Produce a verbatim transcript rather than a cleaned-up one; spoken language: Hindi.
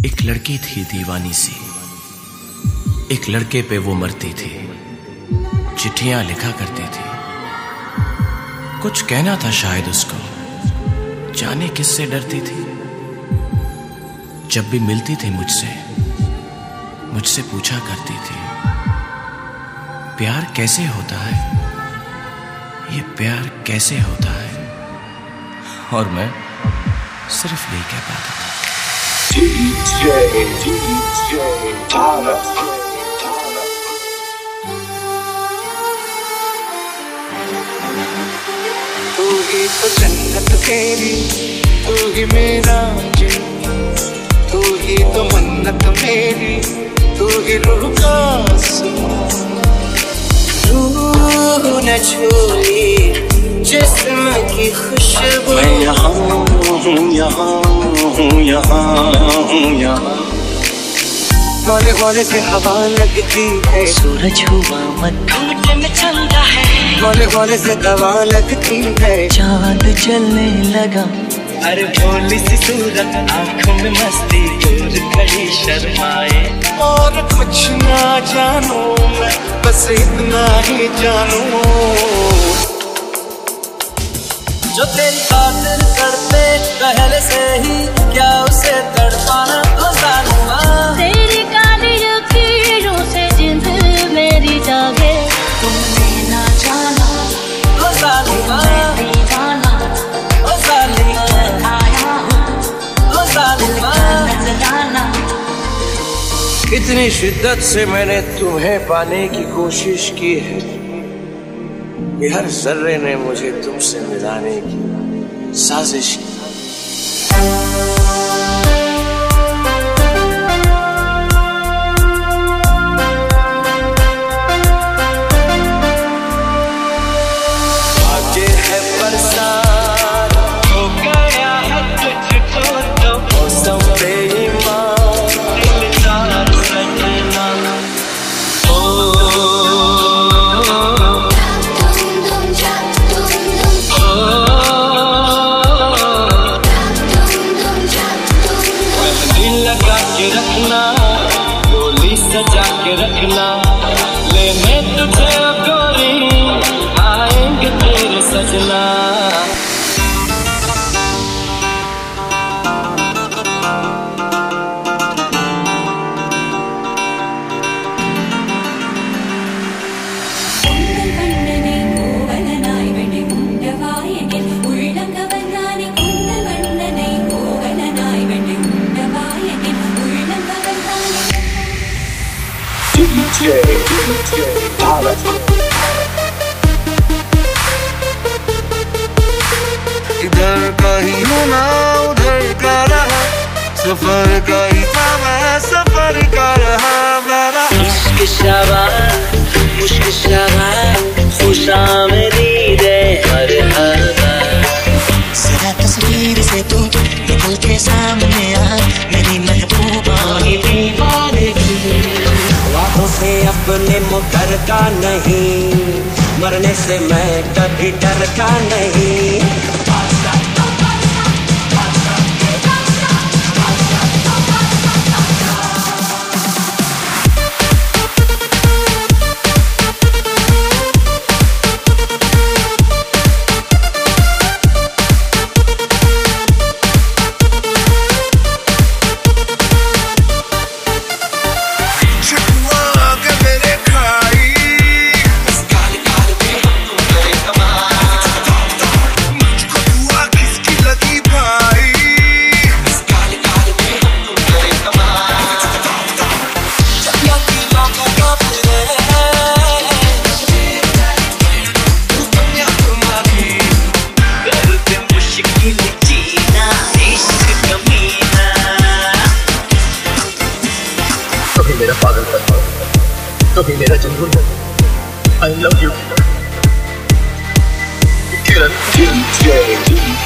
एक लड़की थी दीवानी सी, एक लड़के पे वो मरती थी, चिट्ठियां लिखा करती थी। कुछ कहना था शायद उसको, जाने किससे डरती थी। जब भी मिलती थी मुझसे मुझसे पूछा करती थी, प्यार कैसे होता है, ये प्यार कैसे होता है। और मैं सिर्फ यही कह पाता था, डीजे डीजे तारा। तू ही तो जन्नत तेरी, तू ही मेरा जिन्न, तू ही तो मन्नत मेरी, तू ही रूह का सुकून। रूह न छूई जिस्म की खुशबू, मैं यहाँ हूँ, यहाँ हूँ, यहाँ हूँ, यहाँ। हौले हौले से हवा लगती है, सूरज हुआ मन घूमने में चलता है, हौले हौले से हवा लगती है, चांद जलने लगा। अरे भोली सी सूरत, आंखों में मस्ती, दूर खड़ी शर्माए। और कुछ ना जानू मैं, बस इतना ही जानू, जो तेरी खातिर तड़पे पहले से ही, क्या उसे तड़पाना तो जानुआ। तेरी काली लकीरों से जिंद मेरी जागे, तुमने ना जाना तो जानुआ, दीवाना ओ जालिमा, आया ओ जालिमा, नजराना। कितनी शिद्दत से मैंने तुम्हें पाने की कोशिश की है, कि हर जर्रे ने मुझे तुमसे मिलाने की साजिश की। आगे है बरसात, हो गया है तुझको तो मौसम बेईमान, दिलदार सजना। ओ लगा के रखना, गोली सजा के रखना, लेने तुझे गोरी आएंगे तेरे सजना। DJ DJ Tara. इधर का ही हूँ ना उधर का रहा, सफर का ही था मैं, सफर का रहा मेरा। इश्क शबाब मुश्क शबाब, खुशामदीदे मरहबा। जरा तस्वीर से तू निकल के सामने आ, मेरी महबूबा ही दीवानगी। बातों से अपने मुकरता नहीं, मरने से मैं कभी डरता नहीं। कभी मेरा पागलपन, कभी मेरा जुनून, I love you Kiran. DJ